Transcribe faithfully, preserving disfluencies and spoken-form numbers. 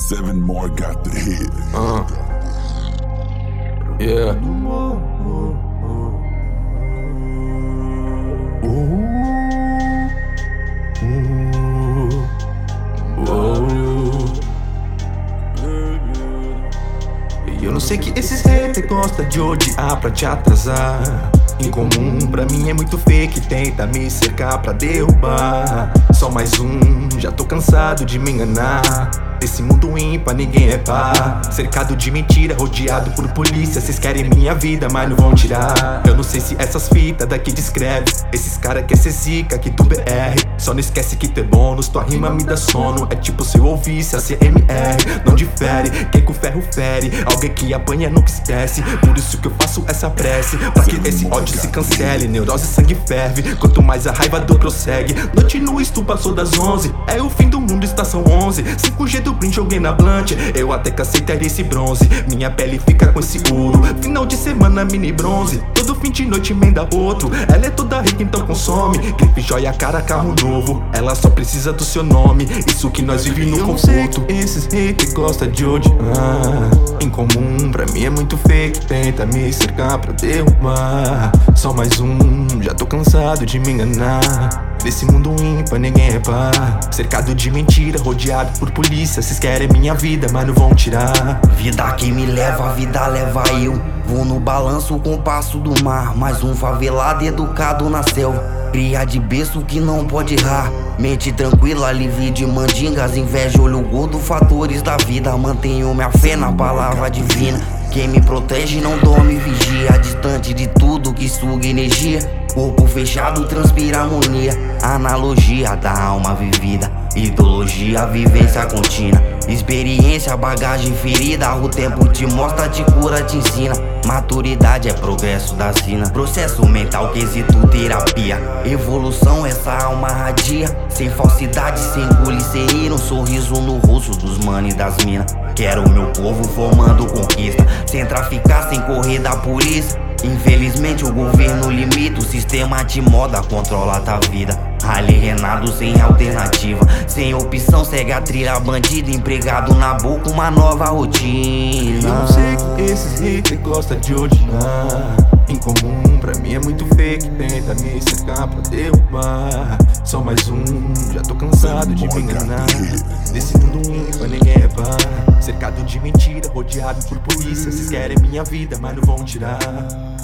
Seven more got the hit. Uh. Yeah. E eu não sei que esses haters gostam de odiar pra te atrasar. Incomum pra mim é muito fake, tenta me cercar pra derrubar. Só mais um, já tô cansado de me enganar. Esse mundo ímpar, ninguém é par. Cercado de mentira, rodeado por polícia. Cês querem minha vida, mas não vão tirar. Eu não sei se essas fitas daqui descreve esses cara quer ser zica, que tu B R. Só não esquece que tu é bônus, tua rima me dá sono. É tipo se eu ouvisse a C M R. Não difere, quem com ferro fere. Alguém que apanha nunca esquece. Por isso que eu faço essa prece, pra que esse ódio se cancele. Neurose, sangue ferve, quanto mais a raiva do prossegue. Noite no estu passou das onze, é o fim do mundo, estação onze. cinco G do print joguei na blunt, eu até cansei ter esse bronze. Minha pele fica com esse ouro, final de semana mini bronze. Todo fim de noite emenda outro, ela é toda rica então consome. Grife, joia, cara, carro novo, ela só precisa do seu nome. Isso que nós vive no conforto. Esses haters gostam de odiar. Incomum, pra mim é muito fake, tenta me cercar pra derrubar. Só mais um, já tô cansado de me enganar. Desse mundo ímpar, ninguém é par. Cercado de mentira, rodeado por polícia. Cês querem minha vida, mas não vão tirar. Vida que me leva, a vida leva eu. Vou no balanço com o passo do mar. Mais um favelado educado na selva. Cria de berço que não pode errar. Mente tranquila, livre de mandingas. Inveja, olho gordo, fatores da vida. Mantenho minha fé na palavra divina. Quem me protege não dorme e vigia. Distante de tudo que suga energia. Corpo fechado, transpira harmonia. Analogia da alma vivida. Ideologia, vivência contínua. Experiência, bagagem ferida. O tempo te mostra, te cura, te ensina. Maturidade é progresso da sina. Processo mental, quesito terapia. Evolução, essa alma radia. Sem falsidade, sem glicerina. Um sorriso no rosto dos mano e das mina. Quero meu povo formando conquista. Sem traficar, sem correr da polícia. Infelizmente o governo limita, o sistema te moda, controla tua vida. Ali Renato sem alternativa, sem opção, segue a trilha bandida. Empregado na boca, uma nova rotina. Eu não sei que esses haters gostam de odiar. Incomum, pra mim é muito fake, tenta me cercar pra derrubar. Só mais um, já tô cansado de me enganar. Desse mundo ímpar, ninguém é par. Cercado de mentira, rodeado por polícia. Cês querem minha vida, mas não vão tirar.